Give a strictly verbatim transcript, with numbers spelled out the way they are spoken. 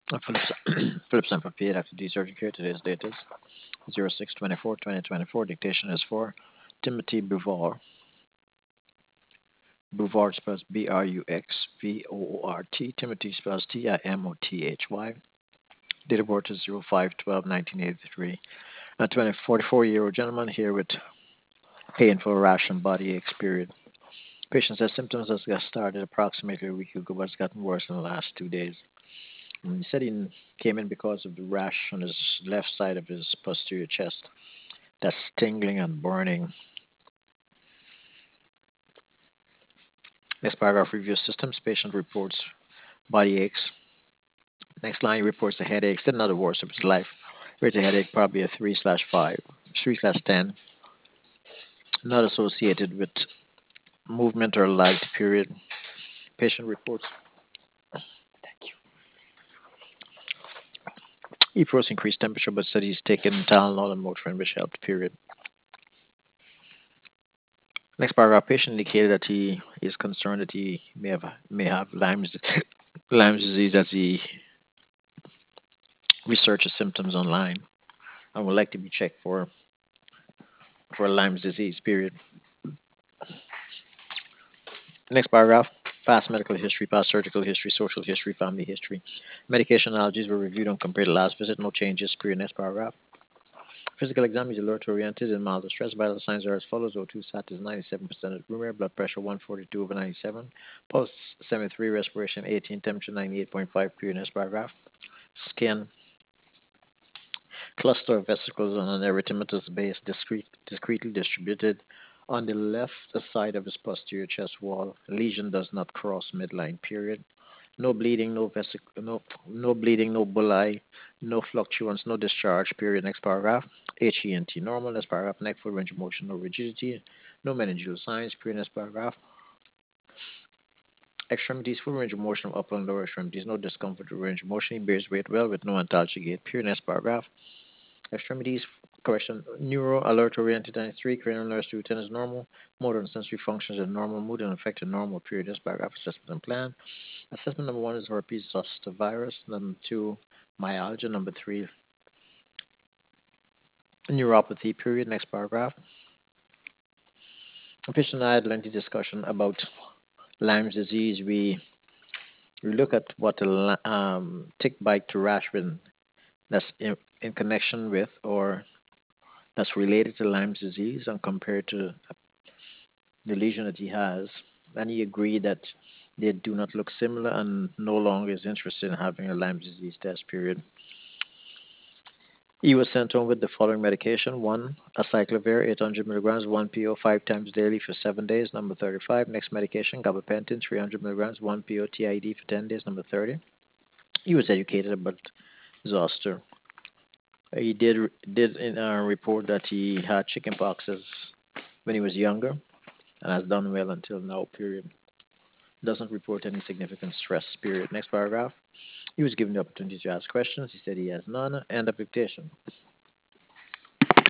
Uh, Phillips, Phillips and Papier, Doctor D. Surgery Care. Today's date is zero six twenty-four twenty twenty-four. Dictation is for Timothy Bouvard. Bouvard spells B R U X V O O R T. Timothy spells T I M O T H Y. Date of birth is zero five twelve nineteen eighty-three. A twenty, forty-four-year-old gentleman here with painful rash and body aches, period. Patient says symptoms has got started approximately a week ago, but it's gotten worse in the last two days. And he said he came in because of the rash on his left side of his posterior chest. That's tingling and burning. Next paragraph reviews systems. Patient reports body aches. Next line reports the headaches. Did not the worst of his life. Rated headache probably a three slash five, three slash ten. Not associated with movement or light. Period. Patient reports he first increased temperature, but said he's taken Tylenol and Motrin, which helped. Period. Next paragraph, patient indicated that he is concerned that he may have may have Lyme's Lyme's disease as he researches symptoms online and would like to be checked for for Lyme's disease. Period. Next paragraph, past medical history, past surgical history, social history, family history. Medication allergies were reviewed and compared to last visit. No changes. Period. Next paragraph. Physical exam is alert oriented and mild distress. Vital signs are as follows: O two sat is ninety-seven percent at room air, blood pressure one forty-two over ninety-seven, pulse seventy-three, respiration eighteen, temperature ninety-eight point five. Period. Next paragraph. Skin, cluster of vesicles on an erythematous base, discrete, discretely distributed on the left side of his posterior chest wall. Lesion does not cross midline. Period. No bleeding, no vesic, no no bleeding, no bullae, no fluctuance, no discharge. Period. Next paragraph. H E N T normal. Next paragraph. Neck, full range of motion, no rigidity, no meningeal signs. Period. Next paragraph. Extremities, full range of motion of upper and lower extremities, no discomfort or range of motion. He bears weight well with no antalgic gait. Period. Next paragraph. Extremities, correction, neuro alert oriented ninety-three, cranial nerves to ten is normal, motor and sensory functions are normal, mood and affected normal. Period. Next paragraph. Assessment and plan. Assessment number one is herpes zoster virus. Number two, myalgia. Number three, neuropathy. Period. Next paragraph. The patient and I had lengthy discussion about Lyme's disease. We we look at what the um, tick bite to rash with that's in, in connection with or that's related to Lyme's disease and compared to the lesion that he has. And he agreed that they do not look similar and no longer is interested in having a Lyme disease test. Period. He was sent home with the following medication: one, acyclovir, eight hundred milligrams, one P O, five times daily for seven days. Number thirty-five. Next medication, gabapentin, three hundred milligrams, one P O, T I D for ten days. Number thirty. He was educated about zoster. He did did in a report that he had chickenpox as when he was younger and has done well until now. Period. Doesn't report any significant stress. Period. Next paragraph. He was given the opportunity to ask questions. He said he has none. End of dictation.